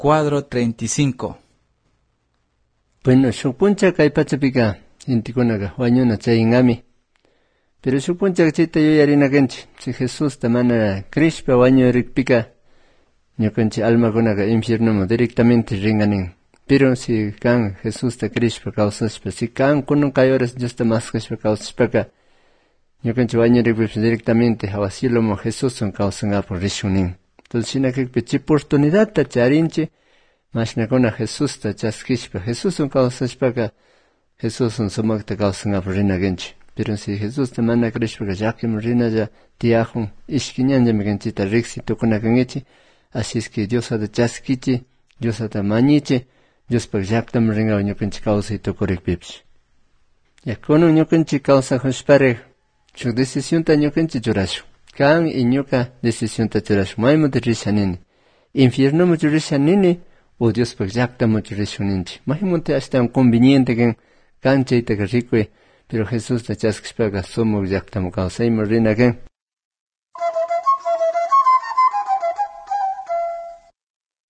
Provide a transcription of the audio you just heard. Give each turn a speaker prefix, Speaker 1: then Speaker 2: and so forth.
Speaker 1: Cuadro 35.
Speaker 2: Bueno, shukpuncha kay pachapika intikunaqa wañuna chayinqami. Pero shukpuncha chayta yuyarinakanchik, si Jesús mana Krishpa wañurikpika ñukanchik almakunaqa infiernoman directamente rinqanin. Pero si kan Jesús Krishpa kawsashpa, si kan kunan kay horas Diosta maskashpa kawsashpaka, ñukanchik wañurikpipas directamente hawa cielo Jesúswan kawsanqapak rishunin. Entonces shinakakpi chay oportunidadta charinchik, mashnakuna Jesusta chaskishpa, Jesuswan kawsashpaka, Jesuswan sumakta kawsanqapak rinakanchik. Pero si Jesusta mana Krishpaka llakiman rinalla tiyakun, ishkiñanllami kanchita riksi tukunakankichik, así es que Diosata chaskichik, Diosata mañichik, Diospak llaktaman rinqawan ñukanchik kawsay tukurikpipish. Kunan ñukanchik kawsahushparik, shuk decisionta ñukanchik churashun. Kan y ñuka decisionta churashun. Maymuta rishanini. Infiernomuchu rishanini, o Diospak llaktamuchu rishuninchik. Maymunta ashtawan conveniente kan chaytaka rikuy, pero Jesusta chaskishpaka sumuk llaktaman kawsayman rinakan.